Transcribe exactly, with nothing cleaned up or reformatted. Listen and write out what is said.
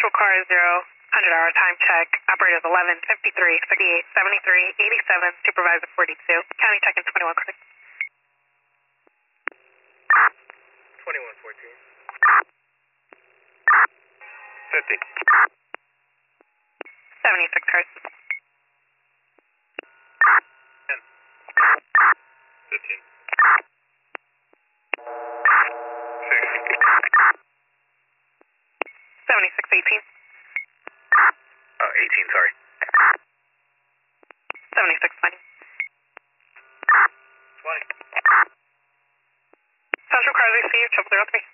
Central car zero, one hundred hour time check. Operators eleven, fifty-three, thirty-eight, seventy-three, eighty-seven, supervisor forty-two. County check in twenty-one, correct? twenty-one fourteen. fifty. seventy-six cars. ten. fifteen. seventy-six eighteen. Uh, eighteen, sorry. seventy-six twenty. twenty. Central cars received, triple zero three.